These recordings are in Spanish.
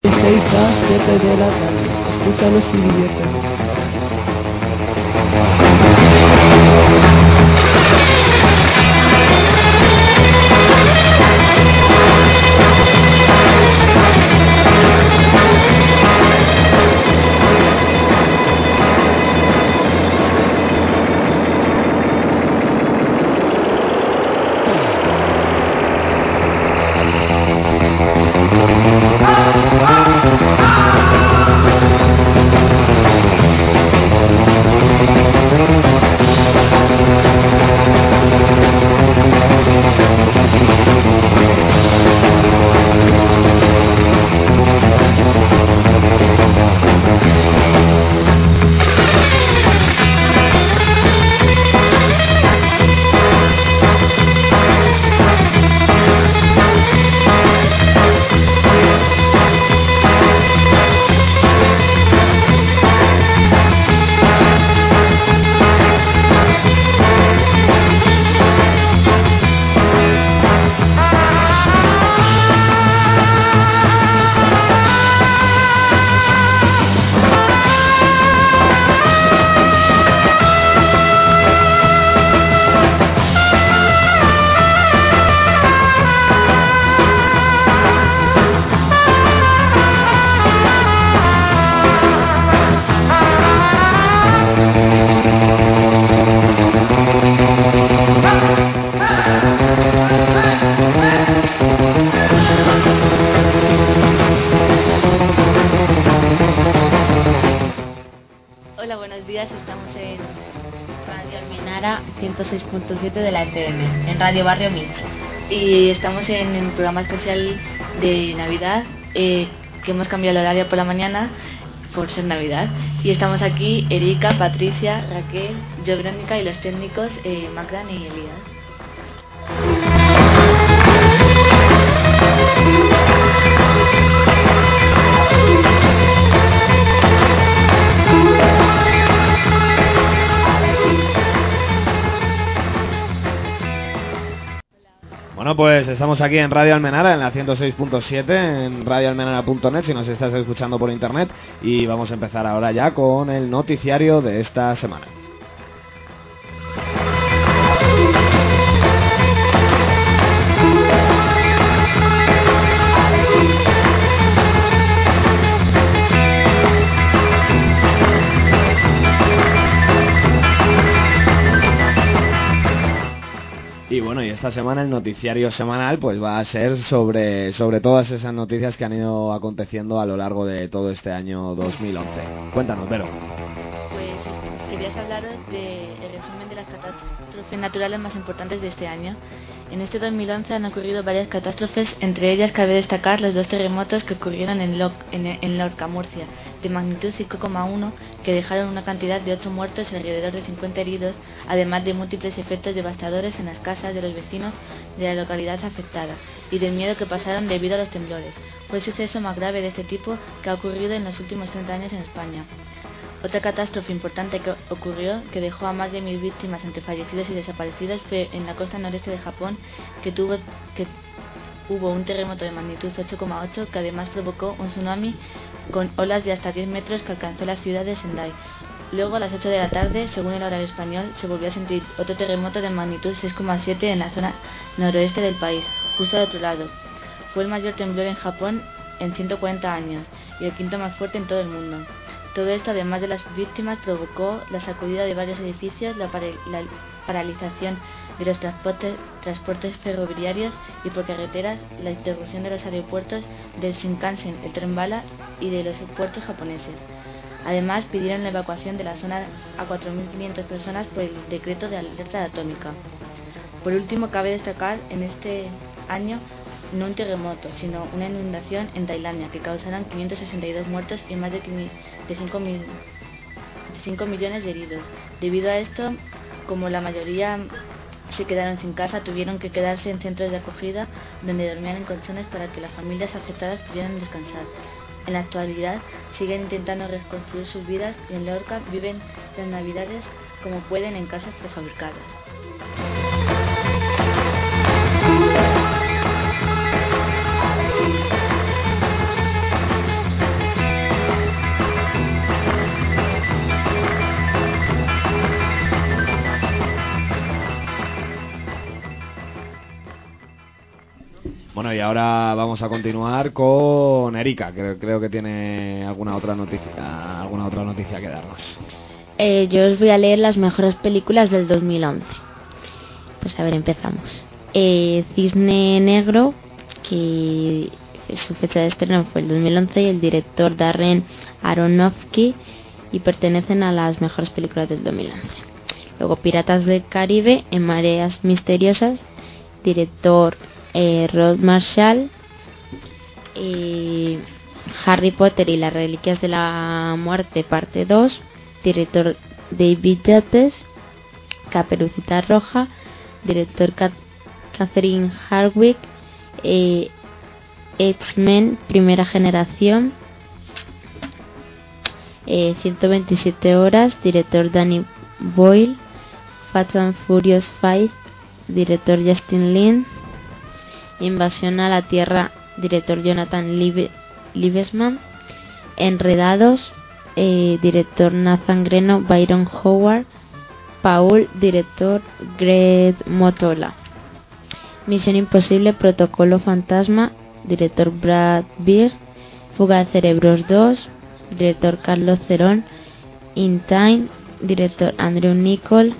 6 a 7 de la tarde. Escúchanos y diviértete. Hola, buenos días. Estamos en Radio Almenara 106.7 de la FM, en Radio Barrio Mix. Y estamos en el programa especial de Navidad, que hemos cambiado el horario por la mañana por ser Navidad. Y estamos aquí Erika, Patricia, Raquel, yo, Verónica, y los técnicos Magdan y Elías. Bueno, pues estamos aquí en Radio Almenara, en la 106.7, en radioalmenara.net, si nos estás escuchando por internet, y vamos a empezar ahora ya con el noticiario de esta semana. Y bueno, y esta semana el noticiario semanal pues va a ser sobre todas esas noticias que han ido aconteciendo a lo largo de todo este año 2011. Cuéntanos, Vero. Pues querías hablaros del resumen de las catástrofes naturales más importantes de este año. En este 2011 han ocurrido varias catástrofes, entre ellas cabe destacar los dos terremotos que ocurrieron en Lorca, Murcia, de magnitud 5,1, que dejaron una cantidad de 8 muertos y alrededor de 50 heridos, además de múltiples efectos devastadores en las casas de los vecinos de la localidad afectada, y del miedo que pasaron debido a los temblores. Fue el suceso más grave de este tipo que ha ocurrido en los últimos 30 años en España. Otra catástrofe importante que ocurrió, que dejó a más de 1000 víctimas entre fallecidos y desaparecidos, fue en la costa noreste de Japón, que hubo un terremoto de magnitud 8,8 que además provocó un tsunami con olas de hasta 10 metros que alcanzó la ciudad de Sendai. Luego, a las 8 de la tarde, según el horario español, se volvió a sentir otro terremoto de magnitud 6,7 en la zona noroeste del país, justo al otro lado. Fue el mayor temblor en Japón en 140 años y el quinto más fuerte en todo el mundo. Todo esto, además de las víctimas, provocó la sacudida de varios edificios, la paralización de los transportes ferroviarios y por carreteras, la interrupción de los aeropuertos del Shinkansen, el tren bala, y de los puertos japoneses. Además, pidieron la evacuación de la zona a 4.500 personas por el decreto de alerta atómica. Por último, cabe destacar en este año no un terremoto, sino una inundación en Tailandia que causaron 562 muertos y más de 5 millones de heridos. Debido a esto, como la mayoría se quedaron sin casa, tuvieron que quedarse en centros de acogida donde dormían en colchones para que las familias afectadas pudieran descansar. En la actualidad siguen intentando reconstruir sus vidas y en Lorca viven las navidades como pueden en casas prefabricadas. ahora vamos a continuar con Erika, que creo que tiene alguna otra noticia que darnos. Yo os voy a leer las mejores películas del 2011. Pues a ver, empezamos. Cisne Negro, que su fecha de estreno fue el 2011, y el director Darren Aronofsky, y pertenecen a las mejores películas del 2011. Luego Piratas del Caribe, en mareas misteriosas, director Rod Marshall. Harry Potter y las reliquias de la muerte, parte 2, director David Yates. Caperucita Roja, director Catherine Hardwicke. X-Men Primera Generación, 127 horas, director Danny Boyle. Fast and Furious 5, director Justin Lin. Invasión a la Tierra, director Jonathan Liebesman. Enredados, director Nathan Greno, Byron Howard. Paul, director Greg Motola. Misión Imposible, Protocolo Fantasma, director Brad Bird. Fuga de Cerebros 2, director Carlos Cerón. In Time, director Andrew Niccol.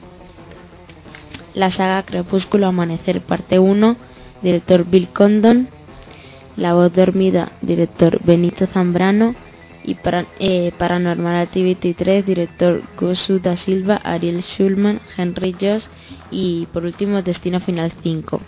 La saga Crepúsculo Amanecer, parte 1, director Bill Condon. La voz dormida, director Benito Zambrano. Y Paranormal Activity 3, director Gosu da Silva, Ariel Schulman, Henry Joss. Y por último Destino Final 5.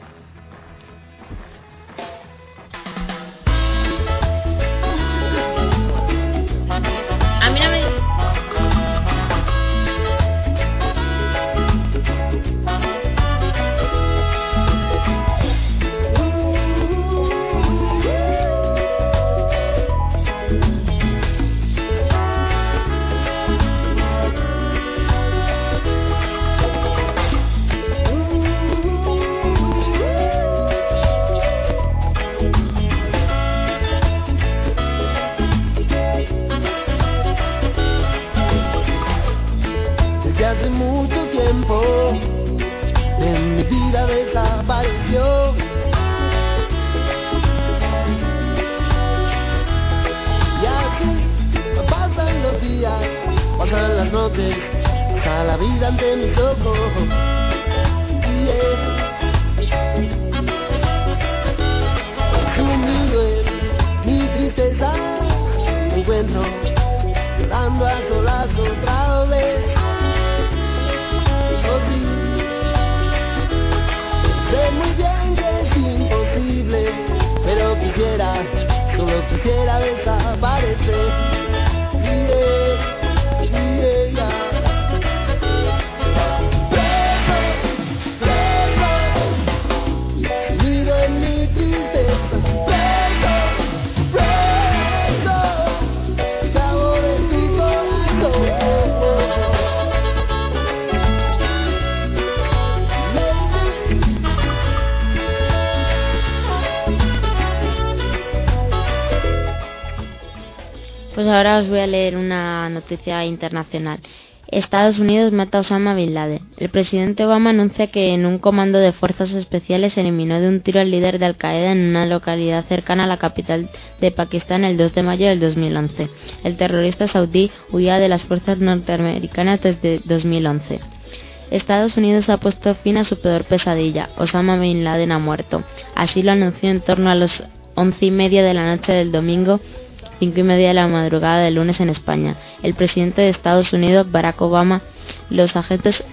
Pues ahora os voy a leer una noticia internacional. Estados Unidos mata a Osama Bin Laden. El presidente Obama anuncia que en un comando de fuerzas especiales eliminó de un tiro al líder de Al-Qaeda en una localidad cercana a la capital de Pakistán el 2 de mayo del 2011. El terrorista saudí huía de las fuerzas norteamericanas desde 2011. Estados Unidos ha puesto fin a su peor pesadilla. Osama Bin Laden ha muerto. Así lo anunció en torno a las 11:30 de la noche del domingo, 5:30 de la madrugada del lunes en España. El presidente de Estados Unidos, Barack Obama. Los agentes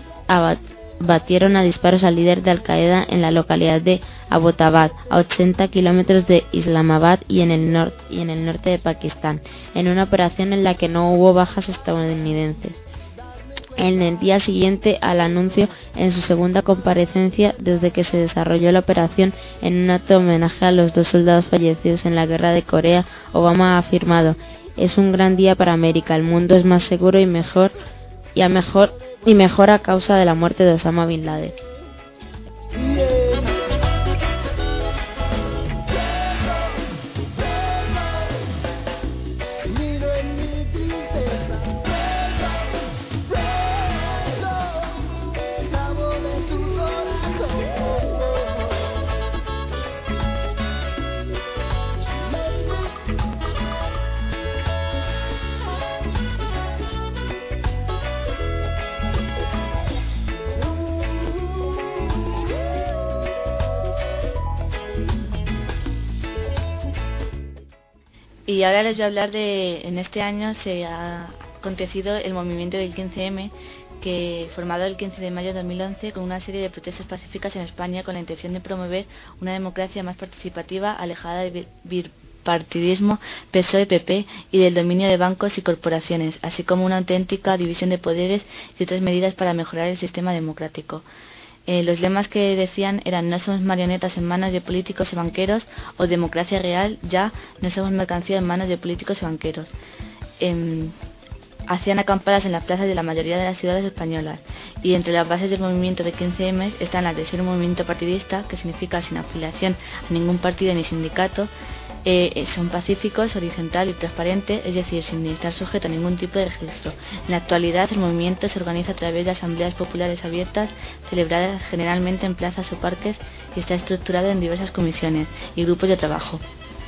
batieron a disparos al líder de Al-Qaeda en la localidad de Abbottabad, a 80 kilómetros de Islamabad y en el norte de Pakistán, en una operación en la que no hubo bajas estadounidenses. En el día siguiente al anuncio, en su segunda comparecencia desde que se desarrolló la operación, en un acto de homenaje a los 2 soldados fallecidos en la guerra de Corea, Obama ha afirmado: "Es un gran día para América, el mundo es más seguro y mejor a causa de la muerte de Osama Bin Laden". Y ahora les voy a hablar en este año se ha acontecido el movimiento del 15M, que formado el 15 de mayo de 2011 con una serie de protestas pacíficas en España con la intención de promover una democracia más participativa, alejada del bipartidismo PSOE-PP y del dominio de bancos y corporaciones, así como una auténtica división de poderes y otras medidas para mejorar el sistema democrático. Los lemas que decían eran: no somos marionetas en manos de políticos y banqueros, o democracia real, ya, no somos mercancía en manos de políticos y banqueros. Hacían acampadas en las plazas de la mayoría de las ciudades españolas, y entre las bases del movimiento de 15M están las de ser un movimiento partidista, que significa sin afiliación a ningún partido ni sindicato, son pacíficos, horizontal y transparente, es decir, sin estar sujeto a ningún tipo de registro. En la actualidad el movimiento se organiza a través de asambleas populares abiertas, celebradas generalmente en plazas o parques, y está estructurado en diversas comisiones y grupos de trabajo.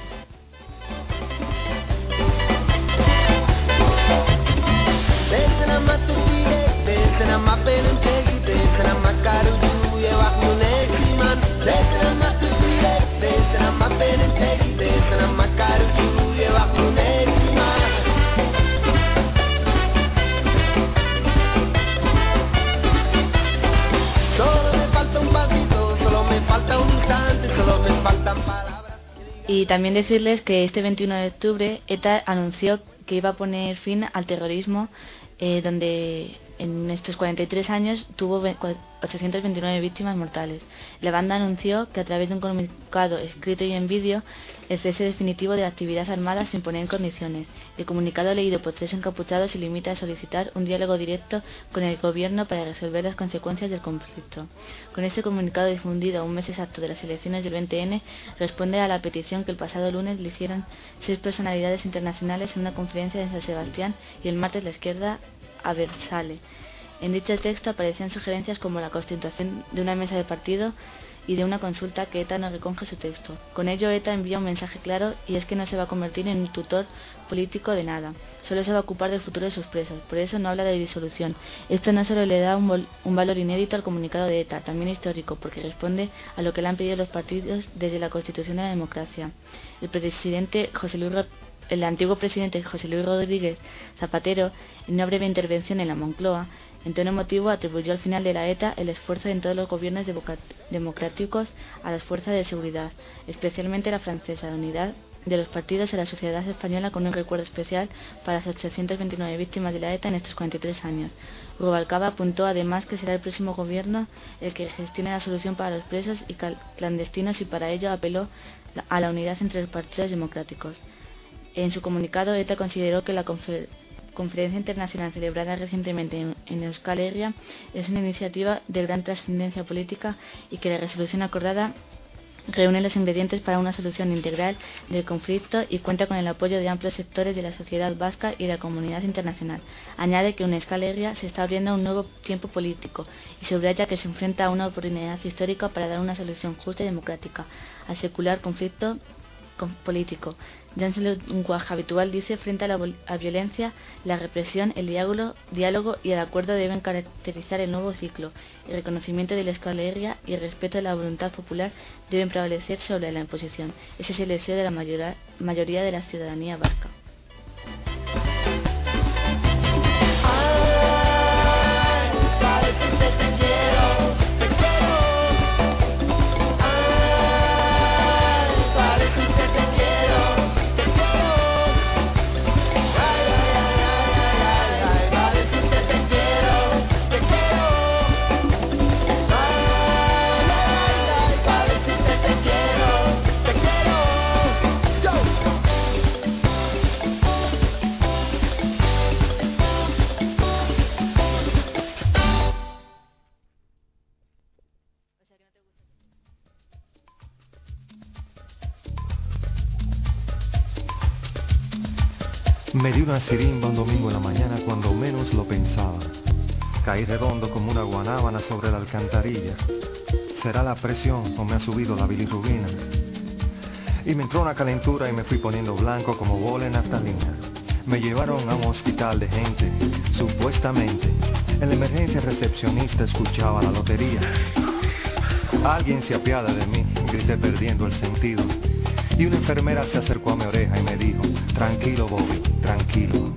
Y también decirles que este 21 de octubre ETA anunció que iba a poner fin al terrorismo, donde en estos 43 años tuvo 829 víctimas mortales. La banda anunció que a través de un comunicado escrito y en vídeo el cese definitivo de la actividad armada sin poner condiciones. El comunicado leído por 3 encapuchados se limita a solicitar un diálogo directo con el gobierno para resolver las consecuencias del conflicto. Con este comunicado difundido a un mes exacto de las elecciones del 20N, responde a la petición que el pasado lunes le hicieron 6 personalidades internacionales en una conferencia en San Sebastián y el martes la izquierda a Versale. En dicho texto aparecían sugerencias como la constitución de una mesa de partido y de una consulta que ETA no recoge su texto. Con ello ETA envía un mensaje claro, y es que no se va a convertir en un tutor político de nada, solo se va a ocupar del futuro de sus presos. Por eso no habla de disolución. Esto no solo le da un valor inédito al comunicado de ETA, también histórico, porque responde a lo que le han pedido los partidos desde la Constitución de la democracia. El antiguo presidente José Luis Rodríguez Zapatero, en una breve intervención en la Moncloa, en tono emotivo atribuyó al final de la ETA el esfuerzo en todos los gobiernos democráticos a las fuerzas de seguridad, especialmente la francesa, de unidad de los partidos y la sociedad española, con un recuerdo especial para las 829 víctimas de la ETA en estos 43 años. Rubalcaba apuntó además que será el próximo gobierno el que gestione la solución para los presos y clandestinos, y para ello apeló a la unidad entre los partidos democráticos. En su comunicado, ETA consideró que la conferencia internacional celebrada recientemente en Euskal Herria es una iniciativa de gran trascendencia política, y que la resolución acordada reúne los ingredientes para una solución integral del conflicto y cuenta con el apoyo de amplios sectores de la sociedad vasca y de la comunidad internacional. Añade que en Euskal Herria se está abriendo un nuevo tiempo político, y subraya que se enfrenta a una oportunidad histórica para dar una solución justa y democrática al secular conflicto político. Ya en su lenguaje habitual dice: frente a la violencia, la represión, el diálogo y el acuerdo deben caracterizar el nuevo ciclo. El reconocimiento de la Euskal Herria y el respeto de la voluntad popular deben prevalecer sobre la imposición. Ese es el deseo de la mayoría de la ciudadanía vasca. Me di una sirimba un domingo en la mañana cuando menos lo pensaba. Caí redondo como una guanábana sobre la alcantarilla. ¿Será la presión o me ha subido la bilirrubina? Y me entró una calentura y me fui poniendo blanco como bola en naftalina. Me llevaron a un hospital de gente, supuestamente. En la emergencia el recepcionista escuchaba la lotería. Alguien se apiada de mí, grité perdiendo el sentido. Y una enfermera se acercó a mi oreja y me dijo: Tranquilo, Bobby, tranquilo.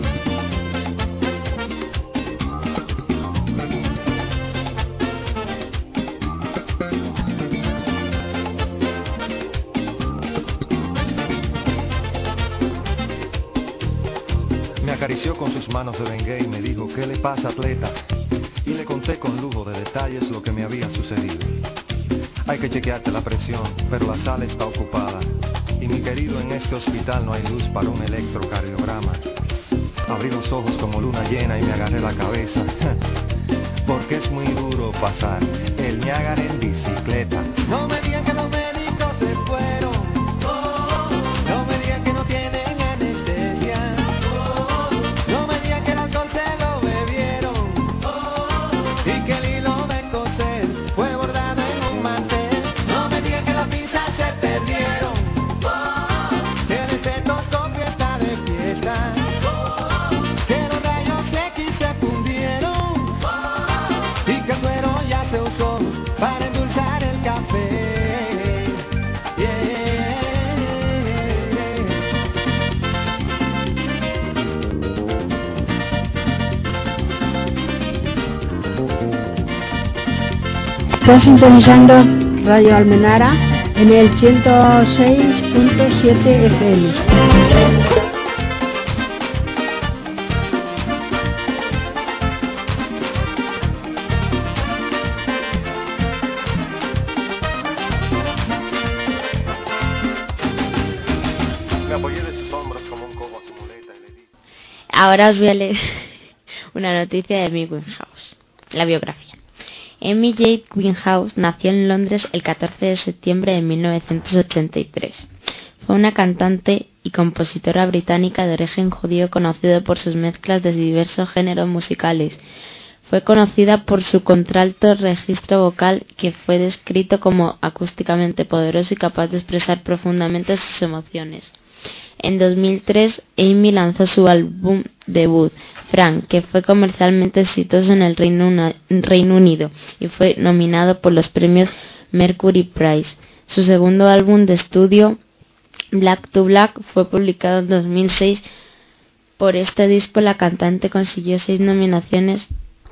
Me acarició con sus manos de Bengay y me dijo, ¿qué le pasa, atleta? Y le conté con lujo de detalles lo que me había sucedido. Hay que chequearte la presión, pero la sala está ocupada. Y mi querido, en este hospital no hay luz para un electrocardiograma. Abrí los ojos como luna llena y me agarré la cabeza. Porque es muy duro pasar el Niágara en bicicleta. No me digan que los médicos se fueron. No me digan que no tienen anestesia. No me digan que el alcohol se lo bebieron. Y que el hilo de coser fue bordado en un mantel. No me digan que las pinzas se perdieron. Que el estetoscopio está de fiesta. Que los rayos X se fundieron. Y que el suero ya se usó para endulzar el café. Está sintonizando Radio Almenara en el 106.7 FM. Me apoyé de sus hombros como un cobo a su muleta y le dije... Ahora os voy a leer una noticia de Amy Winehouse, la biografía. Amy Jade Winehouse nació en Londres el 14 de septiembre de 1983. Fue una cantante y compositora británica de origen judío conocida por sus mezclas de diversos géneros musicales. Fue conocida por su contralto registro vocal, que fue descrito como acústicamente poderoso y capaz de expresar profundamente sus emociones. En 2003, Amy lanzó su álbum debut, Frank, que fue comercialmente exitoso en el Reino Unido y fue nominado por los premios Mercury Prize. Su segundo álbum de estudio, Black to Black, fue publicado en 2006. Por este disco, la cantante consiguió 6 nominaciones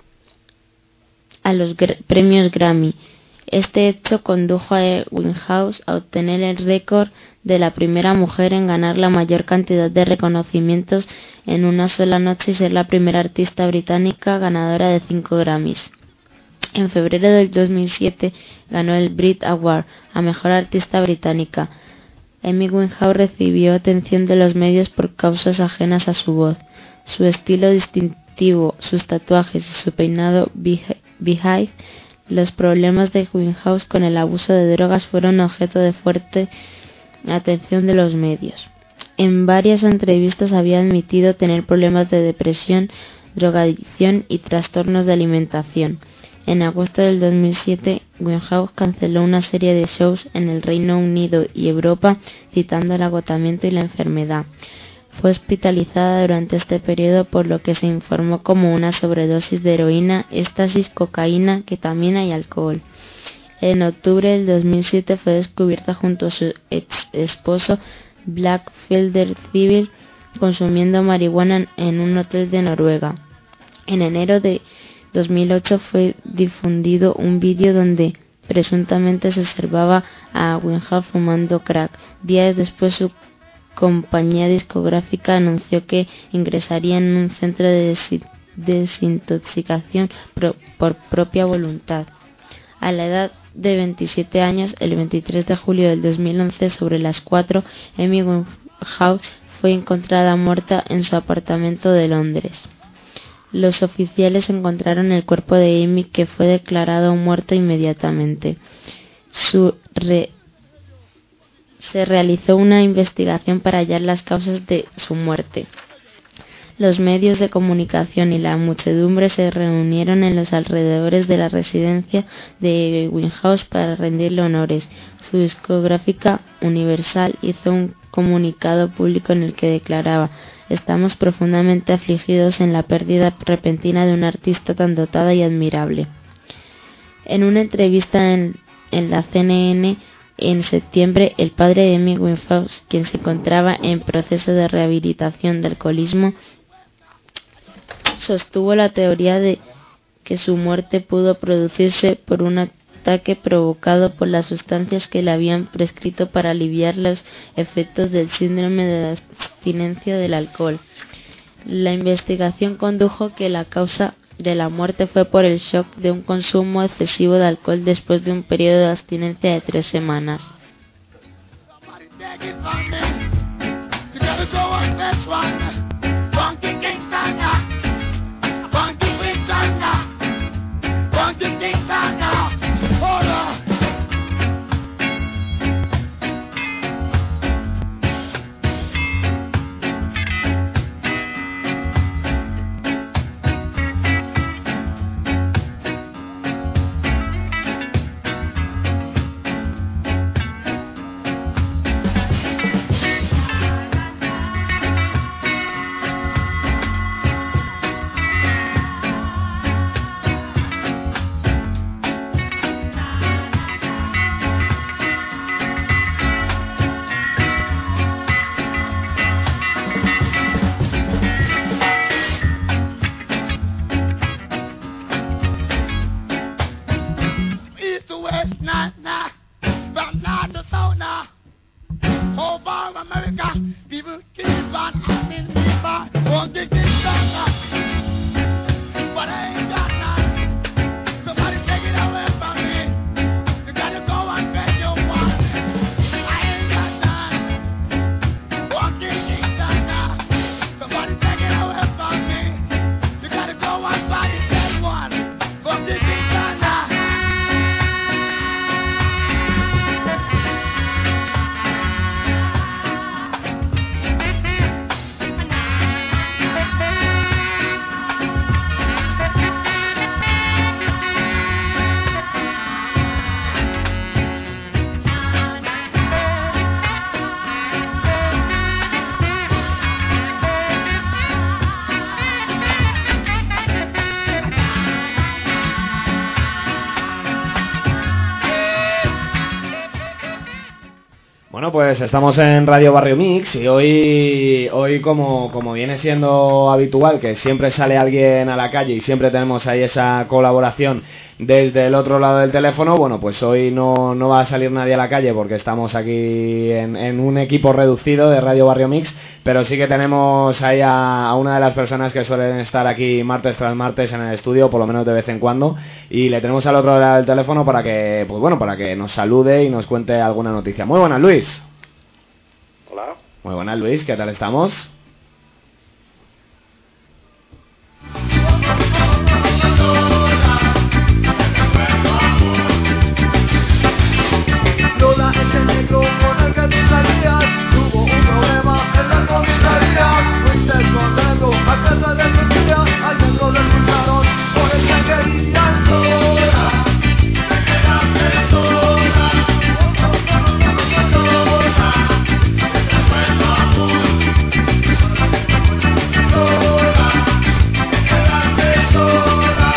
a los premios Grammy. Este hecho condujo a Winehouse a obtener el récord de la primera mujer en ganar la mayor cantidad de reconocimientos en una sola noche y ser la primera artista británica ganadora de 5 Grammys. En febrero del 2007 ganó el Brit Award a Mejor Artista Británica. Amy Winehouse recibió atención de los medios por causas ajenas a su voz. Su estilo distintivo, sus tatuajes y su peinado Beehive. Los problemas de Winehouse con el abuso de drogas fueron objeto de fuerte atención de los medios. En varias entrevistas había admitido tener problemas de depresión, drogadicción y trastornos de alimentación. En agosto del 2007, Winehouse canceló una serie de shows en el Reino Unido y Europa, citando el agotamiento y la enfermedad. Fue hospitalizada durante este periodo, por lo que se informó como una sobredosis de heroína, éxtasis, cocaína, ketamina y alcohol. En octubre del 2007 fue descubierta junto a su ex esposo Black Felder Civil consumiendo marihuana en un hotel de Noruega. En enero de 2008 fue difundido un vídeo donde presuntamente se observaba a Winehouse fumando crack. Días después, su compañía discográfica anunció que ingresaría en un centro de desintoxicación por propia voluntad. A la edad de 27 años, el 23 de julio del 2011, sobre las 4, Amy Winehouse fue encontrada muerta en su apartamento de Londres. Los oficiales encontraron el cuerpo de Amy, que fue declarado muerta inmediatamente. Se realizó una investigación para hallar las causas de su muerte. Los medios de comunicación y la muchedumbre se reunieron en los alrededores de la residencia de Winehouse para rendirle honores. Su discográfica Universal hizo un comunicado público en el que declaraba: "Estamos profundamente afligidos en la pérdida repentina de una artista tan dotada y admirable". En una entrevista en la CNN, En septiembre, el padre de Amy Winehouse, quien se encontraba en proceso de rehabilitación de alcoholismo, sostuvo la teoría de que su muerte pudo producirse por un ataque provocado por las sustancias que le habían prescrito para aliviar los efectos del síndrome de abstinencia del alcohol. La investigación condujo que la causa de la muerte fue por el shock de un consumo excesivo de alcohol después de un periodo de abstinencia de 3 semanas. Bueno, pues estamos en Radio Barrio Mix y hoy como viene siendo habitual, que siempre sale alguien a la calle y siempre tenemos ahí esa colaboración desde el otro lado del teléfono. Bueno, pues hoy no va a salir nadie a la calle porque estamos aquí en un equipo reducido de Radio Barrio Mix, pero sí que tenemos ahí a una de las personas que suelen estar aquí martes tras martes en el estudio, por lo menos de vez en cuando, y le tenemos al otro lado del teléfono para que, pues bueno, para que nos salude y nos cuente alguna noticia. Muy buenas, Luis. Hola. Muy buenas, Luis, ¿qué tal estamos? Lola es el negro con el que tú salías. Tuvo un problema en la comisaría. Fuiste escondiendo a casa de tu tía. Al negro lo expulsaron por el que querían. Lola, te quedaste sola. Lola, te fue el amor. Lola, te quedaste sola.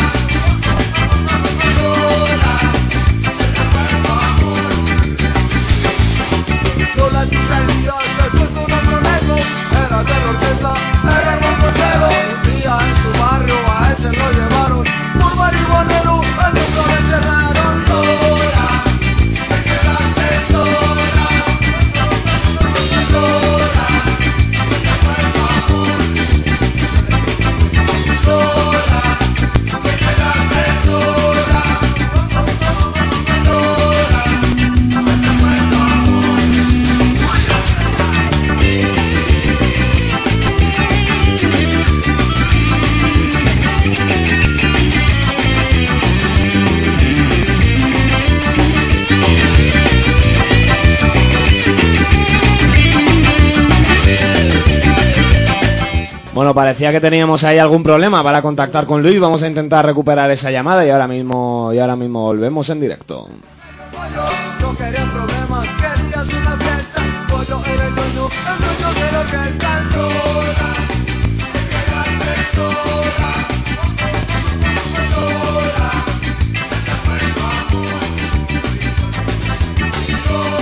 Lola, tú salías después de un otro negro. Era de la orquesta, era el bombonero. Un día en su barrio a ese lo llevaron por marihuanero, a nunca lo encerraron. Lola, te quedaste sola. Lola, te fue el amor. Lola, te quedaste sola. Lola, te fue el amor. Bueno, parecía que teníamos ahí algún problema para contactar con Luis. Vamos a intentar recuperar esa llamada y ahora mismo volvemos en directo. No querías problemas, querías una fiesta. Pollo era el dueño de la orquesta. Lola, te quedaste sola. Lola, te fue el amor. Lola,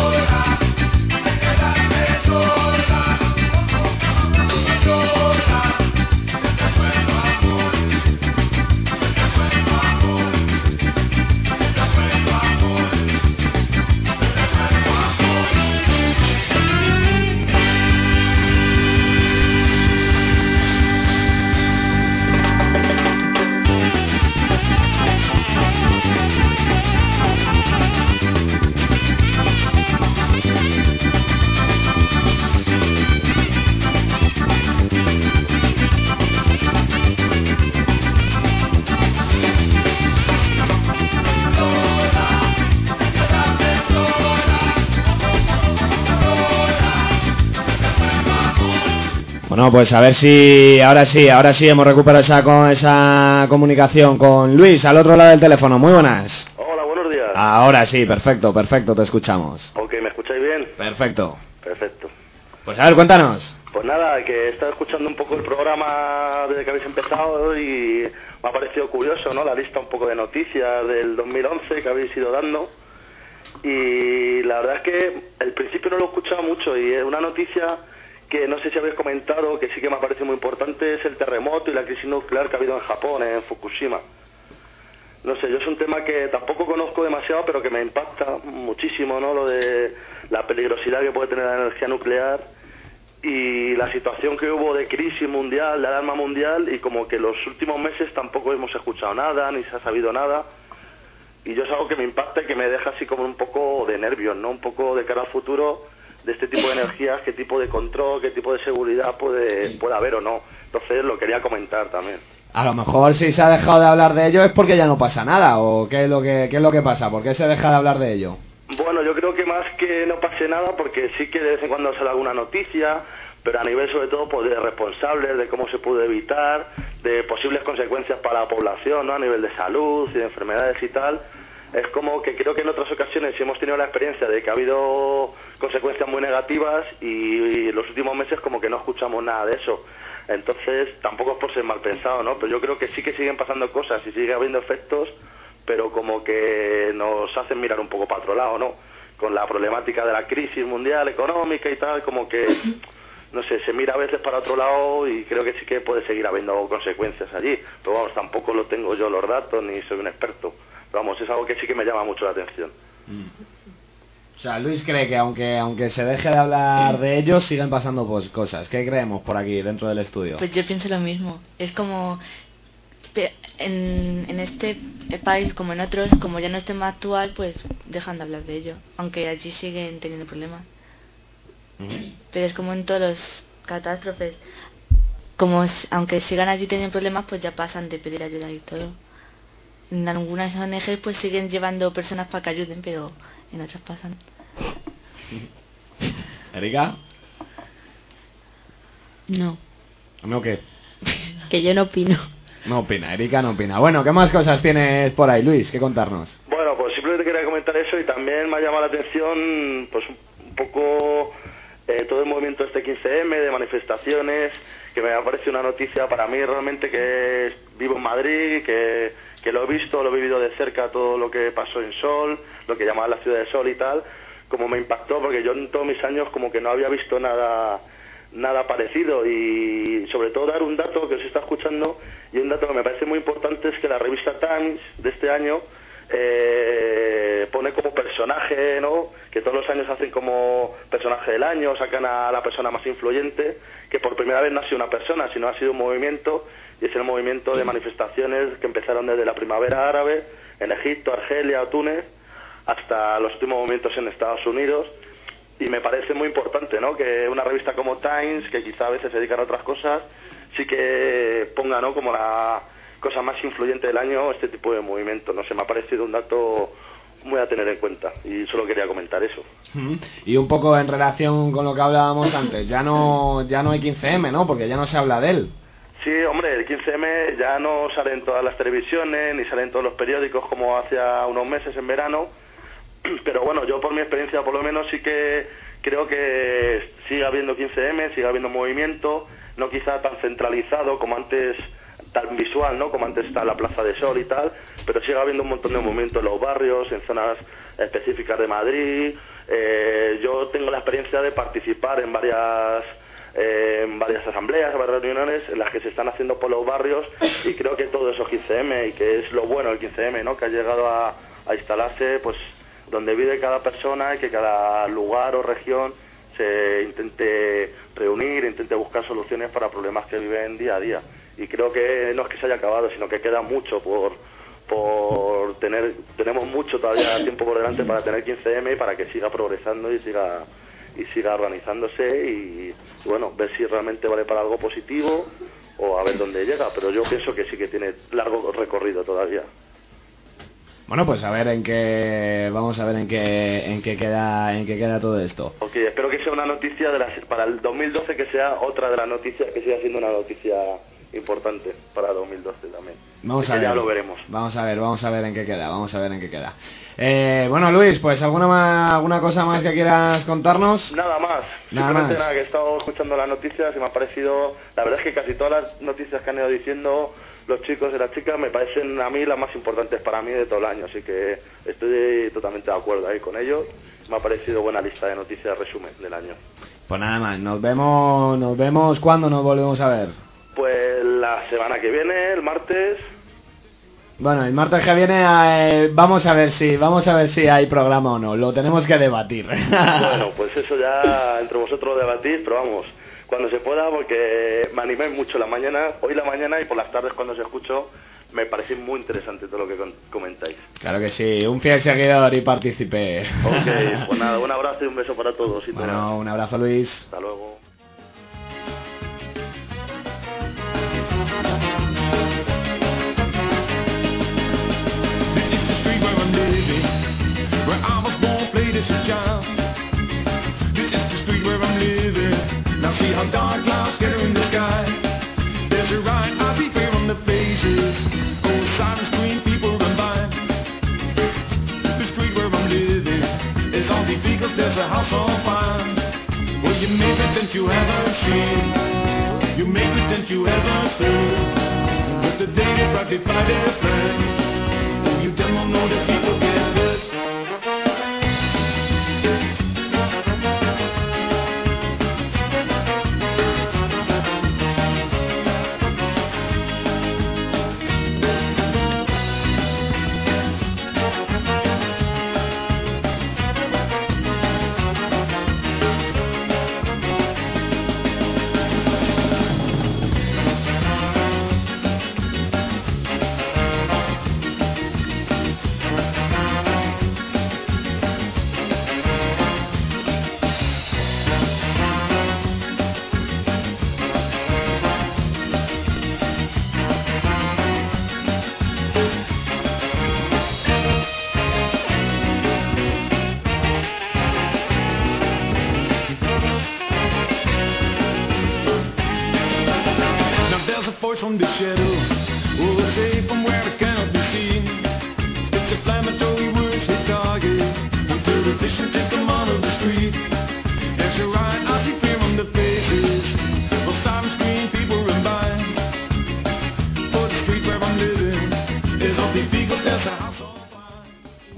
Bueno, pues a ver si ahora sí hemos recuperado esa comunicación con Luis al otro lado del teléfono. Muy buenas. Hola, buenos días. Ahora sí, perfecto, te escuchamos. Ok, ¿me escucháis bien? Perfecto. Perfecto. Pues a ver, cuéntanos. Pues nada, que he estado escuchando un poco el programa desde que habéis empezado y me ha parecido curioso, ¿no? La lista un poco de noticias del 2011 que habéis ido dando. Y la verdad es que al principio no lo he escuchado mucho y es una noticia que no sé si habéis comentado, que sí que me ha parecido muy importante, es el terremoto y la crisis nuclear que ha habido en Japón, en Fukushima. No sé, yo es un tema que tampoco conozco demasiado, pero que me impacta muchísimo, ¿no? Lo de la peligrosidad que puede tener la energía nuclear y la situación que hubo de crisis mundial, de alarma mundial, y como que los últimos meses tampoco hemos escuchado nada, ni se ha sabido nada. Y yo es algo que me impacta y que me deja así como un poco de nervios, ¿no? Un poco de cara al futuro de este tipo de energías, qué tipo de control, qué tipo de seguridad puede haber o no. Entonces lo quería comentar también. A lo mejor si se ha dejado de hablar de ello es porque ya no pasa nada, o qué es lo que pasa, ¿por qué se deja de hablar de ello? Bueno, yo creo que más que no pase nada, porque sí que de vez en cuando sale alguna noticia, pero a nivel sobre todo pues, de responsables, de cómo se pudo evitar, de posibles consecuencias para la población, ¿no? A nivel de salud y de enfermedades y tal. Es como que creo que en otras ocasiones sí hemos tenido la experiencia de que ha habido consecuencias muy negativas y en los últimos meses como que no escuchamos nada de eso. Entonces tampoco es por ser mal pensado, ¿no? Pero yo creo que sí que siguen pasando cosas y sigue habiendo efectos, pero como que nos hacen mirar un poco para otro lado, ¿no? Con la problemática de la crisis mundial, económica y tal, como que, no sé, se mira a veces para otro lado y creo que sí que puede seguir habiendo consecuencias allí. Pero vamos, tampoco lo tengo yo los datos ni soy un experto. Pero vamos, es algo que sí que me llama mucho la atención. O sea, Luis cree que aunque se deje de hablar de ellos, siguen pasando pues cosas. ¿Qué creemos por aquí dentro del estudio? Pues yo pienso lo mismo. Es como en este país como en otros, como ya no es tema actual, pues dejan de hablar de ello, aunque allí siguen teniendo problemas. Pero es como en todos los catástrofes, como aunque sigan allí teniendo problemas, pues ya pasan de pedir ayuda y todo. En algunas ONGs pues siguen llevando personas para que ayuden, pero en otras pasan. ¿Erika? No. ¿No qué? Que yo no opino. No opina, Erika no opina. Bueno, ¿qué más cosas tienes por ahí, Luis? ¿Qué contarnos? Bueno, pues simplemente quería comentar eso y también me ha llamado la atención pues un poco todo el movimiento este 15M de manifestaciones, que me ha parecido una noticia para mí realmente que vivo en Madrid, que lo he visto, lo he vivido de cerca todo lo que pasó en Sol, lo que llamaban la ciudad de Sol y tal, como me impactó porque yo en todos mis años como que no había visto nada parecido y sobre todo dar un dato que os está escuchando y un dato que me parece muy importante es que la revista Times de este año pone como personaje, ¿no? Que todos los años hacen como personaje del año, sacan a la persona más influyente, que por primera vez no ha sido una persona, sino ha sido un movimiento, y es el movimiento de manifestaciones que empezaron desde la primavera árabe en Egipto, Argelia, Túnez, hasta los últimos movimientos en Estados Unidos. Y me parece muy importante, ¿no? Que una revista como Times, que quizá a veces se dedican a otras cosas, sí que ponga, ¿no? Como la cosa más influyente del año este tipo de movimiento. No sé, me ha parecido un dato muy a tener en cuenta y solo quería comentar eso. Y un poco en relación con lo que hablábamos antes, ya no hay 15M, ¿no? Porque ya no se habla de él. Sí, hombre, el 15M ya no sale en todas las televisiones ni sale en todos los periódicos como hace unos meses en verano. Pero bueno, yo por mi experiencia por lo menos sí que creo que sigue habiendo 15M, sigue habiendo movimiento, no quizá tan centralizado como antes, tan visual, ¿no? Como antes está la Plaza de Sol y tal, pero sigue habiendo un montón de movimientos en los barrios, en zonas específicas de Madrid. Yo tengo la experiencia de participar en varias asambleas, varias reuniones en las que se están haciendo por los barrios y creo que todo eso 15M y que es lo bueno del 15M, ¿no? Que ha llegado a instalarse pues donde vive cada persona y que cada lugar o región se intente reunir, intente buscar soluciones para problemas que viven día a día. Y creo que no es que se haya acabado, sino que queda mucho por tener. Tenemos mucho todavía tiempo por delante para tener 15M y para que siga progresando y siga organizándose y bueno, ver si realmente vale para algo positivo o a ver dónde llega. Pero yo pienso que sí que tiene largo recorrido todavía. Bueno, pues a ver vamos a ver en qué queda todo esto. Ok, espero que sea una noticia para el 2012, que sea otra de las noticias, que siga siendo una noticia importante para 2012 también. Vamos a ver. Ya lo veremos. Vamos a ver en qué queda. Bueno, Luis, pues alguna cosa más que quieras contarnos. Nada más. Simplemente nada, que he estado escuchando las noticias y me ha parecido, la verdad es que casi todas las noticias que han ido diciendo los chicos y las chicas me parecen a mí las más importantes para mí de todo el año, así que estoy totalmente de acuerdo ahí con ellos. Me ha parecido buena lista de noticias resumen del año. Pues nada más, nos vemos ¿cuándo nos volvemos a ver? Pues la semana que viene, el martes. Bueno, el martes que viene vamos a ver si hay programa o no, lo tenemos que debatir. Bueno, pues eso ya entre vosotros lo debatís, pero vamos, cuando se pueda, porque me animé mucho hoy la mañana y por las tardes cuando os escucho, me parece muy interesante todo lo que comentáis. Claro que sí, un fiel seguidor y participé. Ok, pues nada, un abrazo y un beso para todos. Bueno, un abrazo, Luis. Hasta luego. Where I was born, played as a child. This is the street where I'm living. Now see how dark clouds gather in the sky. There's a riot, I see fear on the faces. Old silent screen, people run by. The street where I'm living is on the because there's a house on fire. Well, you make it that you haven't seen. You make it that you haven't heard. But the day they try to fight their friend, you don't know that people get hurt. From the shadow, oh, say from where it cannot be seen. It's inflammatory words they target until the vision take them out of the street. There's a riot, I see fear on the faces. Well, silent screen, people run by. For the street where I'm living is on the because there's a house on fire.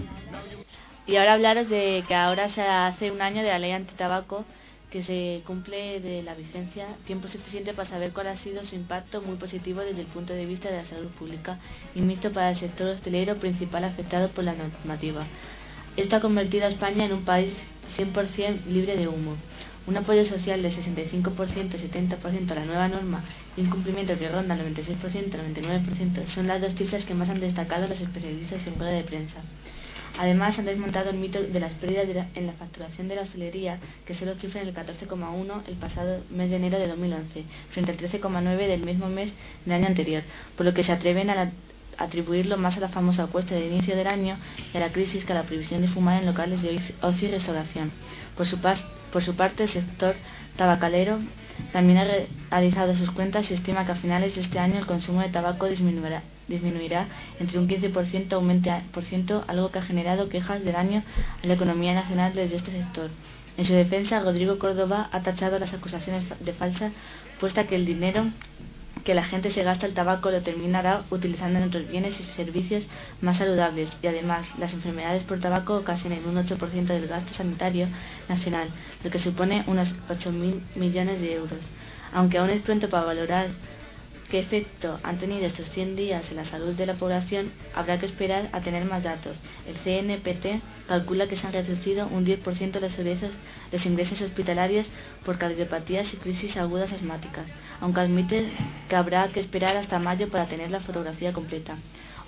Y ahora hablaros de que ahora se hace un año de la ley antitabaco, que se cumple de la vigencia, tiempo suficiente para saber cuál ha sido su impacto, muy positivo desde el punto de vista de la salud pública y mixto para el sector hostelero, principal afectado por la normativa. Esto ha convertido a España en un país 100% libre de humo. Un apoyo social del 65%-70% a la nueva norma y un cumplimiento que ronda el 96%-99% son las dos cifras que más han destacado los especialistas en rueda de prensa. Además, han desmontado el mito de las pérdidas en la facturación de la hostelería, que solo cifra en el 14,1 el pasado mes de enero de 2011, frente al 13,9 del mismo mes del año anterior, por lo que se atreven a atribuirlo más a la famosa apuesta de inicio del año y a la crisis que a la prohibición de fumar en locales de ocio y restauración. Por su parte, el sector tabacalero también ha realizado sus cuentas y estima que a finales de este año el consumo de tabaco disminuirá entre un 15% a un 20%, algo que ha generado quejas de daño a la economía nacional desde este sector. En su defensa, Rodrigo Córdoba ha tachado las acusaciones de falsas, puesta que el dinero que la gente se gasta el tabaco lo terminará utilizando en otros bienes y servicios más saludables, y además las enfermedades por tabaco ocasionan un 8% del gasto sanitario nacional, lo que supone unos 8.000 millones de euros. Aunque aún es pronto para valorar qué efecto han tenido estos 100 días en la salud de la población, habrá que esperar a tener más datos. El CNPT calcula que se han reducido un 10% los ingresos hospitalarios por cardiopatías y crisis agudas asmáticas, aunque admite que habrá que esperar hasta mayo para tener la fotografía completa.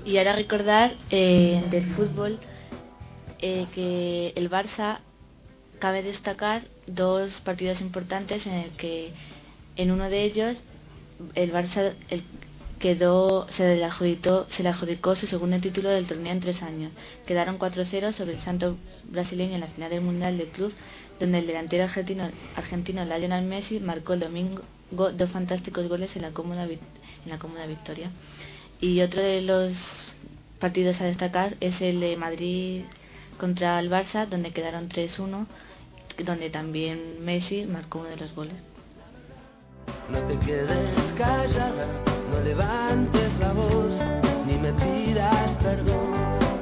Y ahora recordar del fútbol que el Barça, cabe destacar dos partidos importantes en el que en uno de ellos el Barça se le adjudicó su segundo título del torneo en 3 años. Quedaron 4-0 sobre el Santos brasileño en la final del Mundial de Club, donde el delantero argentino Lionel Messi marcó el domingo 2 fantásticos goles en la cómoda victoria. Y otro de los partidos a destacar es el de Madrid contra el Barça, donde quedaron 3-1, donde también Messi marcó uno de los goles. No te quedes callada, no levantes la voz, ni me pidas perdón.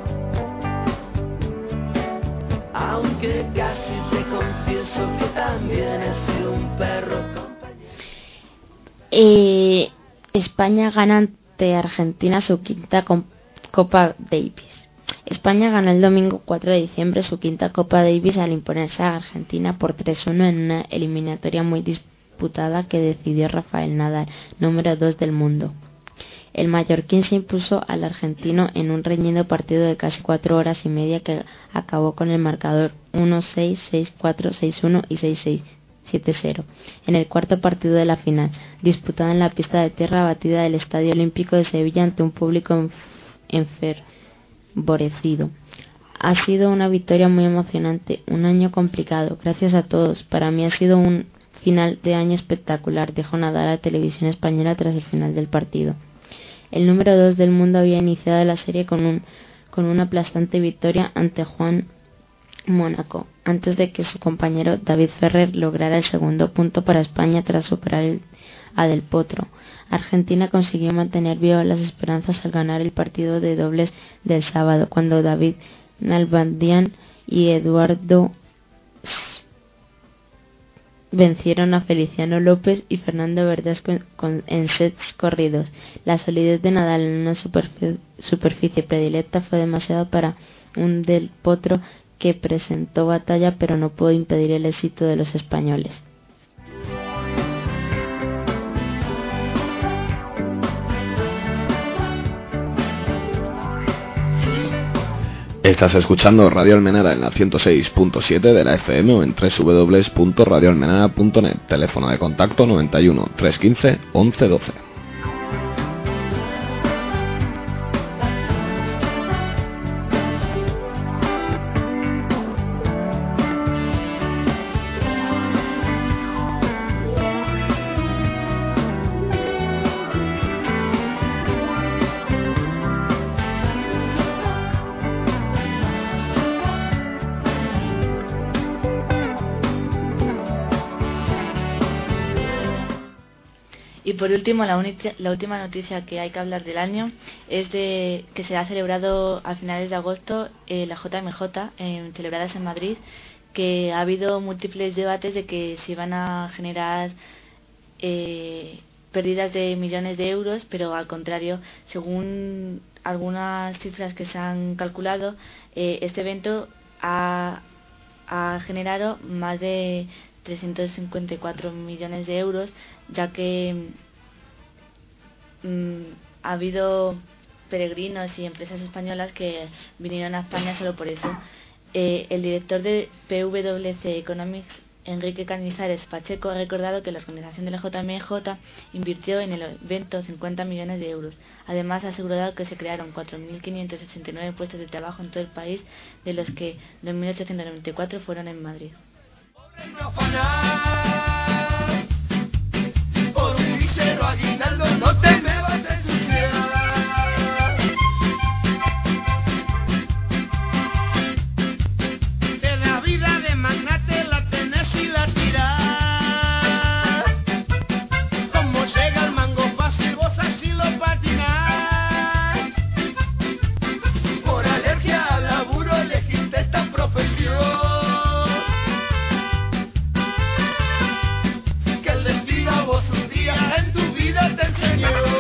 Aunque casi te confieso que también he sido un perro compañero. España gana ante Argentina su quinta Copa Davis. España ganó el domingo 4 de diciembre su quinta Copa Davis al imponerse a Argentina por 3-1 en una eliminatoria muy disputada que decidió Rafael Nadal, número 2 del mundo. El mallorquín se impuso al argentino en un reñido partido de casi 4 horas y media que acabó con el marcador 1-6, 6-4, 6-1 y 6-6. 7-0, en el cuarto partido de la final, disputada en la pista de tierra batida del Estadio Olímpico de Sevilla ante un público enfervorecido. Ha sido una victoria muy emocionante, un año complicado, gracias a todos. Para mí ha sido un final de año espectacular, dijo Nadal a la televisión española tras el final del partido. El número 2 del mundo había iniciado la serie con una aplastante victoria ante Juan Mónaco, antes de que su compañero David Ferrer lograra el segundo punto para España tras superar a Del Potro. Argentina consiguió mantener vivas las esperanzas al ganar el partido de dobles del sábado, cuando David Nalbandian y Eduardo vencieron a Feliciano López y Fernando Verdasco en sets corridos. La solidez de Nadal en una superficie predilecta fue demasiado para un Del Potro que presentó batalla pero no pudo impedir el éxito de los españoles. Estás escuchando Radio Almenara en la 106.7 de la FM o en www.radioalmenara.net. Teléfono de contacto 91 315 1112. Y por último, la última noticia que hay que hablar del año es de que se ha celebrado a finales de agosto la JMJ, celebradas en Madrid, que ha habido múltiples debates de que se iban a generar pérdidas de millones de euros, pero al contrario, según algunas cifras que se han calculado, este evento ha generado más de 354 millones de euros, ya que ha habido peregrinos y empresas españolas que vinieron a España solo por eso. El director de PwC Economics, Enrique Canizares Pacheco, ha recordado que la organización de la JMJ invirtió en el evento 50 millones de euros. Además, ha asegurado que se crearon 4.589 puestos de trabajo en todo el país, de los que 2.894 fueron en Madrid. Por un mísero aguinaldo no te me vas a ensuciar. De la vida de magnate la tenés y la tirás. Como llega el mango fácil vos así lo patinás. Por alergia al laburo elegiste esta profesión. En tu vida te enseñó.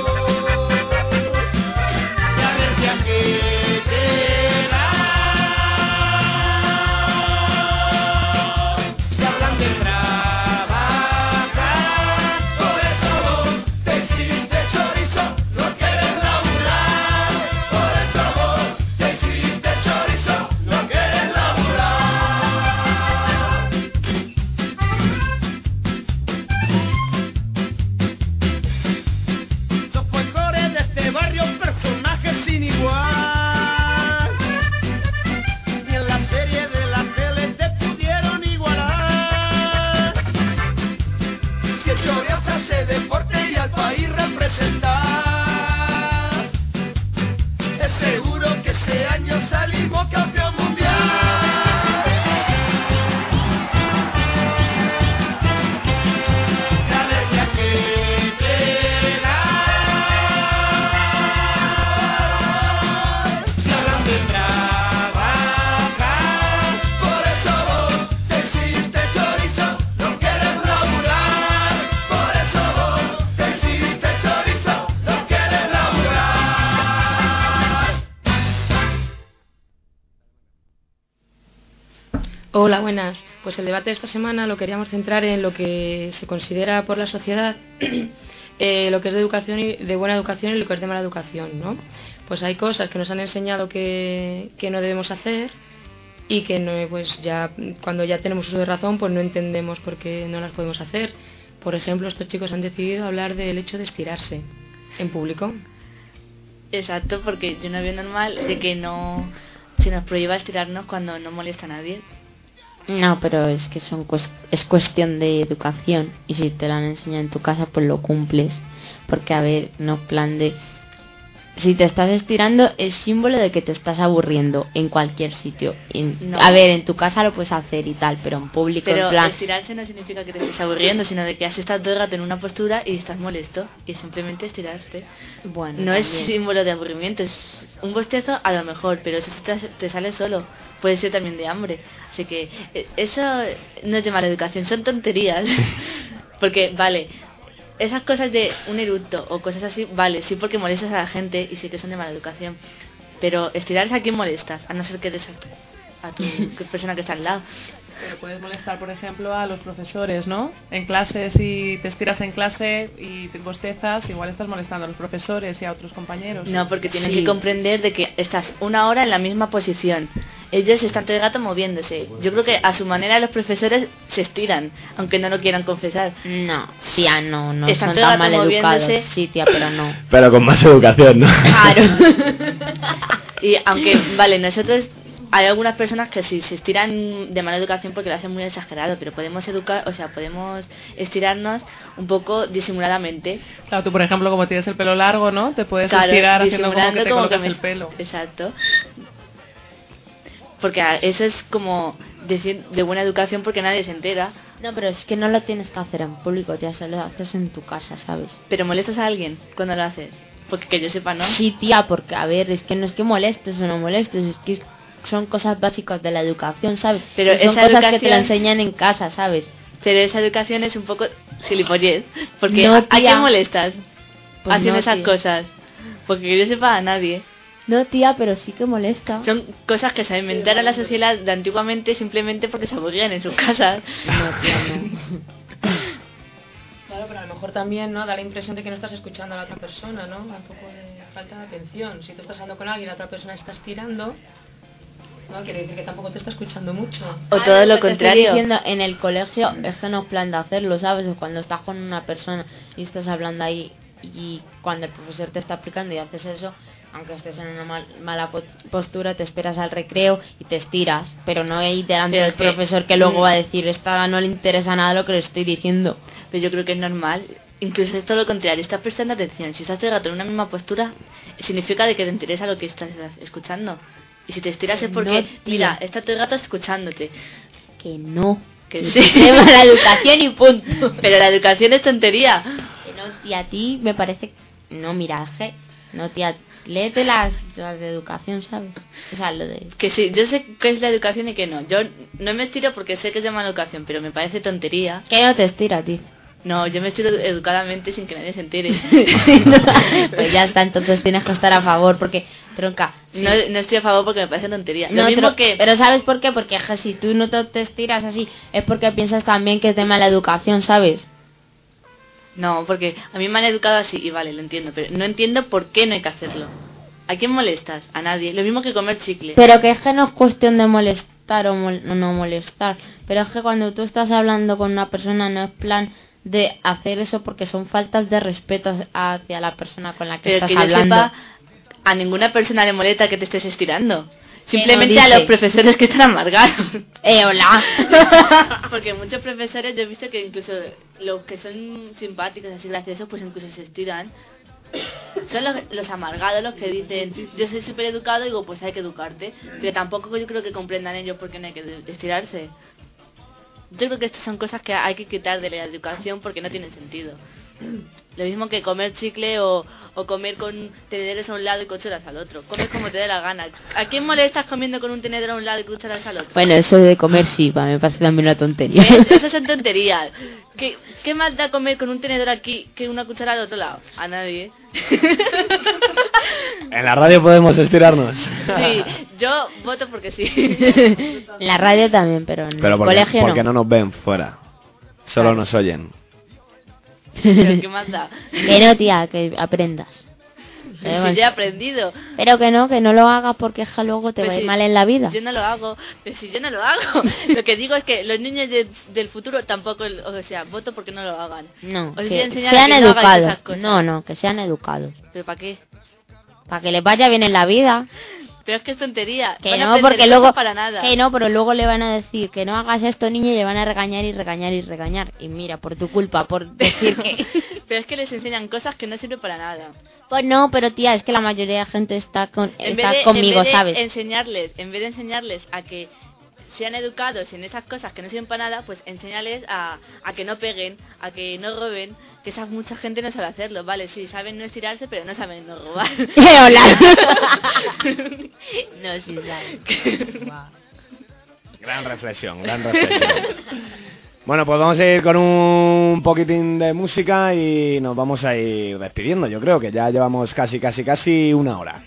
Hola, buenas. Pues el debate de esta semana lo queríamos centrar en lo que se considera por la sociedad lo que es de educación y de buena educación y lo que es de mala educación, ¿no? Pues hay cosas que nos han enseñado que no debemos hacer y que no, pues ya cuando ya tenemos uso de razón pues no entendemos por qué no las podemos hacer. Por ejemplo, estos chicos han decidido hablar del hecho de estirarse en público. Exacto, porque yo no veo normal de que no se nos prohíba estirarnos cuando no molesta a nadie. No, pero es que es cuestión de educación, y si te la han enseñado en tu casa pues lo cumples, porque a ver, no plan de... Si te estás estirando es símbolo de que te estás aburriendo en cualquier sitio. No. A ver, en tu casa lo puedes hacer y tal, pero en público, Pero en plan... estirarse no significa que te estés aburriendo, sino de que has estado todo el rato en una postura y estás molesto, y simplemente estirarte. Bueno, no es también. símbolo de aburrimiento, es un bostezo a lo mejor, pero eso te sale solo. Puede ser también de hambre. Así que eso no es de mala educación, son tonterías. Porque, vale, esas cosas de un eructo o cosas así, vale, sí, porque molestas a la gente y sí que son de mala educación. Pero estirarse, ¿a quién molestas? A no ser que des a tu persona que está al lado. Pero puedes molestar, por ejemplo, a los profesores, ¿no? En clase, si te estiras en clase y te bostezas, igual estás molestando a los profesores y a otros compañeros. No, porque tienes Sí. que comprender de que estás una hora en la misma posición. Ellos están todo el rato moviéndose. Yo creo que a su manera los profesores se estiran, aunque no lo quieran confesar. No, tía, no Están son todo el tan rato mal educados. moviéndose. Sí, tía, pero no. Pero con más educación, ¿no? Claro. Y aunque, vale, nosotros... Hay algunas personas que sí se estiran de mala educación porque lo hacen muy exagerado, pero podemos podemos estirarnos un poco disimuladamente. Claro, tú, por ejemplo, como tienes el pelo largo, ¿no? Te puedes Claro, estirar haciendo como que disimulando te como colocas que el pelo. Exacto. Porque eso es como decir de buena educación porque nadie se entera. No, pero es que no lo tienes que hacer en público, tía, se lo haces en tu casa, ¿sabes? Pero molestas a alguien cuando lo haces. Porque que yo sepa, ¿no? Sí, tía, porque a ver, es que no es que molestes o no molestes, es que son cosas básicas de la educación, ¿sabes? Pero Y son esa cosas que educación- te la enseñan en casa, ¿sabes? Pero esa educación es un poco gilipollez. Porque No, ¿a tía. quién molestas Pues haciendo no, esas tía. cosas? Porque que yo sepa, a nadie. No, tía, pero sí que molesta. Son cosas que se inventaron en la sociedad de antiguamente simplemente porque se aburrían en sus casas. No, tía, no. Claro, pero a lo mejor también, ¿no? Da la impresión de que no estás escuchando a la otra persona, ¿no? Un poco de falta de atención. Si tú estás hablando con alguien y la otra persona está estirando, ¿no? Quiere decir que tampoco te está escuchando mucho. O todo lo Te estoy contrario. diciendo, en el colegio es que no es plan de hacerlo, ¿sabes? O cuando estás con una persona y estás hablando ahí y cuando el profesor te está explicando y haces eso, aunque estés en una mala postura, te esperas al recreo y te estiras, pero no hay delante Pero del es que- profesor que luego va a decir, esta no le interesa nada lo que le estoy diciendo. Pero yo creo que es normal. Incluso es todo lo contrario. Estás prestando atención. Si estás todo el rato en una misma postura, significa de que te interesa lo que estás escuchando. Y si te estiras es porque, No, tía. mira, estás todo el rato escuchándote. Que no. Que Que sí. se va la educación y punto. Pero la educación es tontería. Que no, tía, a ti me parece... No, mira, es que... No, tía, léete las de educación, ¿sabes? O sea, lo de... Que sí, yo sé qué es la educación y qué no. Yo no me estiro porque sé que es de mala educación, pero me parece tontería. Que no te estira, tío. No, yo me estiro educadamente sin que nadie se entere. Pues ya está, entonces tienes que estar a favor, porque, tronca... sí. No estoy a favor porque me parece tontería. No, Lo mismo pero ¿sabes por qué? Porque es que si tú no te estiras así, es porque piensas también que es de mala educación, ¿sabes? No, porque a mí me han educado así y vale, lo entiendo, pero no entiendo por qué no hay que hacerlo. ¿A quién molestas? A nadie. Lo mismo que comer chicle. Pero que es que no es cuestión de molestar o no molestar, pero es que cuando tú estás hablando con una persona no es plan de hacer eso porque son faltas de respeto hacia la persona con la que Pero estás que yo hablando. sepa, a ninguna persona le molesta que te estés estirando. ¿Qué Simplemente no a dice? los profesores que están amargados. Hola. Porque muchos profesores yo he visto que incluso los que son simpáticos, así graciosos, pues incluso se estiran. Son los amargados los que dicen, yo soy súper educado, y digo, pues hay que educarte. Pero tampoco yo creo que comprendan ellos por qué no hay que estirarse. Yo creo que estas son cosas que hay que quitar de la educación porque no tienen sentido. Lo mismo que comer chicle o comer con tenedores a un lado y cucharas al otro. Comes como te dé la gana. ¿A quién molestas comiendo con un tenedor a un lado y cucharas al otro? Bueno, eso de comer sí, me parece también una tontería. ¿Ves? Esas son tonterías. ¿Qué más da comer con un tenedor aquí que una cuchara al otro lado? A nadie. En la radio podemos estirarnos. Sí, yo voto porque sí. En la radio también, pero en Pero el porque, colegio porque no. no nos ven fuera. Solo nos oyen. Pero ¿qué más da? Que no, tía, que aprendas. Pero si ya he aprendido. Pero que no lo hagas porque es que luego te Pero va a ir si mal en la vida. Yo no lo hago, pero si yo no lo hago. Lo que digo es que los niños del futuro tampoco, o sea, voto porque no lo hagan. No, Os voy a que enseñar sean a que no hagáis educados. esas cosas. No, que sean educados. ¿Pero para qué? Para que les vaya bien en la vida. Pero es que es tontería. Que Van a no, aprender porque luego... cosas para nada. Que no, pero luego le van a decir que no hagas esto, niño, y le van a regañar y regañar y regañar. Y mira, por tu culpa, por decir que... Pero es que les enseñan cosas que no sirven para nada. Pues no, pero tía, es que la mayoría de gente está conmigo, En vez de ¿sabes? en vez de enseñarles a que sean educados en esas cosas que no sirven para nada, pues enséñales a que no peguen, a que no roben, que esa mucha gente no sabe hacerlo, vale, sí, saben no estirarse, pero no saben no robar. Hola. No, sí saben. Gran reflexión, gran reflexión. Bueno, pues vamos a ir con un poquitín de música y nos vamos a ir despidiendo. Yo creo que ya llevamos casi una hora.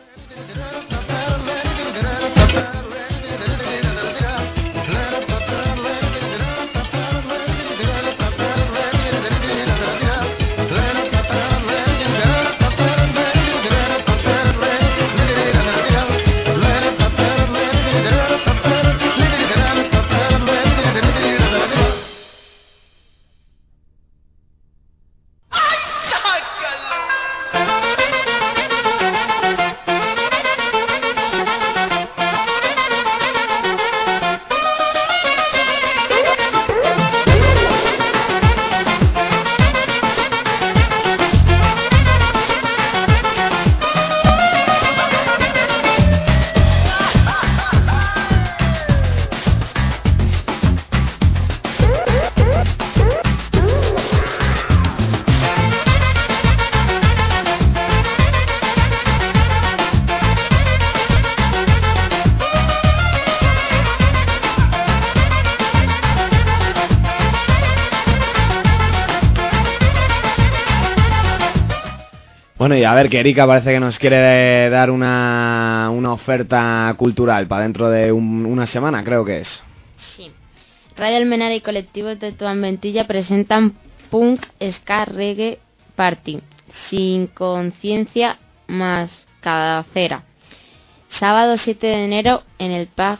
Bueno, y a ver, que Erika parece que nos quiere dar una oferta cultural para dentro de una semana, creo que es. Sí. Radio Almenara y Colectivo Tetuán Ventilla presentan Punk Ska Reggae Party, sin conciencia más cadacera. Sábado 7 de enero en el Pub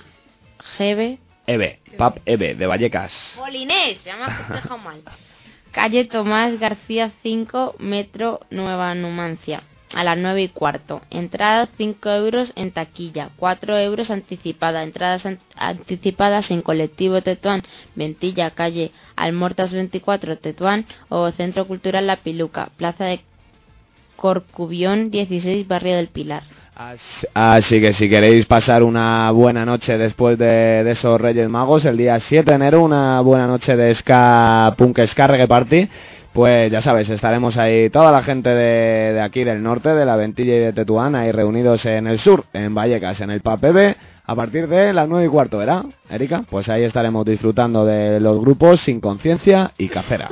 Pub Eve, de Vallecas. Polinés, se llama dejado mal. Calle Tomás García 5, Metro Nueva Numancia, a las 9:15. Entrada 5 euros en taquilla, 4 euros anticipada. Entradas anticipadas en Colectivo Tetuán Ventilla, calle Almortas 24, Tetuán, o Centro Cultural La Piluca, Plaza de Corcubión 16, Barrio del Pilar. Así que si queréis pasar una buena noche después de esos Reyes Magos, el día 7 de enero, una buena noche de ska, punk ska reggae party, pues ya sabes, estaremos ahí toda la gente de aquí del norte, de la Ventilla y de Tetuán, ahí reunidos en el sur, en Vallecas, en el PAPB, a partir de las 9:15, ¿verdad, Erika? Pues ahí estaremos disfrutando de los grupos Sin Conciencia y Cacera.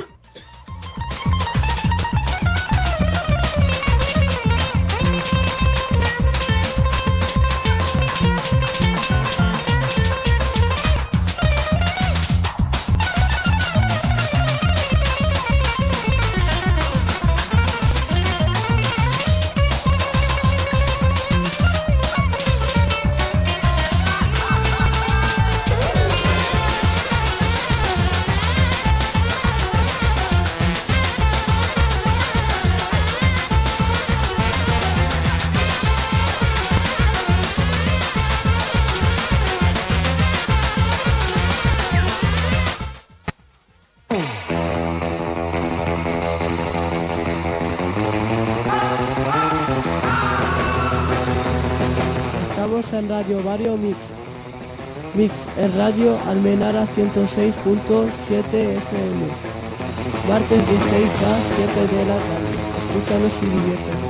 En Radio Barrio Mix. Mix en Radio Almenara 106.7 FM. Martes de 6 a 7 de la tarde. Escúchanos y diviértete.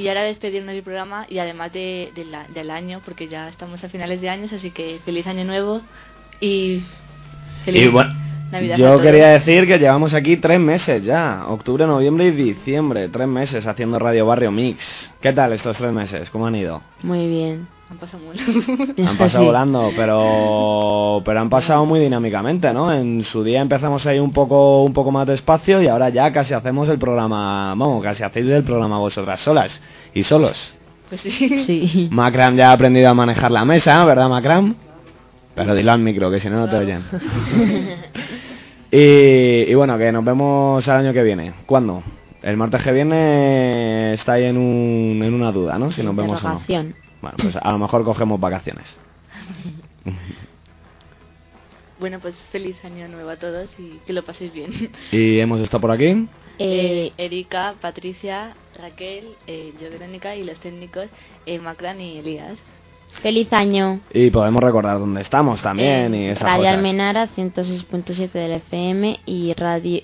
Y ahora despedirnos del programa y además del año, porque ya estamos a finales de años, así que feliz año nuevo y feliz Navidad. Yo quería decir que llevamos aquí 3 meses ya, octubre, noviembre y diciembre, 3 meses haciendo Radio Barrio Mix. ¿Qué tal estos 3 meses? ¿Cómo han ido? Muy bien. Han pasado volando. Han pasado volando, pero han pasado muy dinámicamente, ¿no? En su día empezamos ahí un poco más despacio y ahora ya casi hacemos el programa, casi hacéis el programa vosotras solas y solos. Pues sí. Sí. Macram ya ha aprendido a manejar la mesa, ¿verdad, Macram? Pero dilo al micro, que si no, no te oyen. Y bueno, que nos vemos al año que viene. ¿Cuándo? El martes que viene está ahí en una duda, ¿no? Si nos vemos o no. Bueno, pues a lo mejor cogemos vacaciones. Bueno, pues feliz año nuevo a todos y que lo paséis bien. ¿Y hemos estado por aquí? Erika, Patricia, Raquel, yo, Verónica, y los técnicos, Macran y Elías. Feliz año. Y podemos recordar dónde estamos también y esas Radio cosas. Almenara 106.7 del FM y radio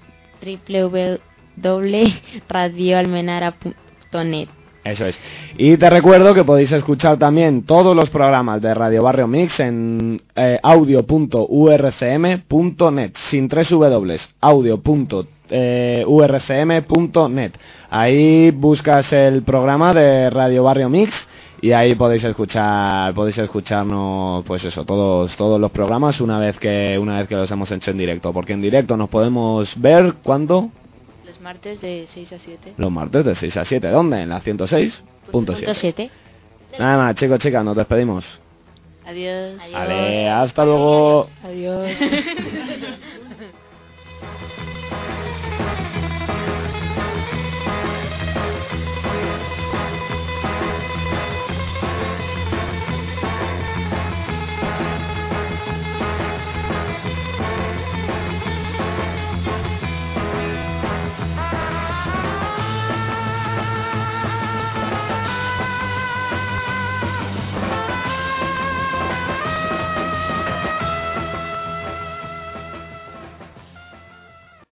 www.radioalmenara.net. Eso es. Y te recuerdo que podéis escuchar también todos los programas de Radio Barrio Mix en audio.urcm.net, sin 3 W, audio.urcm.net. Ahí buscas el programa de Radio Barrio Mix y ahí podéis escucharnos, pues eso, todos los programas una vez que los hemos hecho en directo, porque en directo nos podemos ver ¿cuándo? Los martes de 6 a 7. Los martes de 6 a 7. ¿Dónde? En la 106.7. Nada más, chicos, chicas, nos despedimos. Adiós. Vale, hasta luego. Adiós.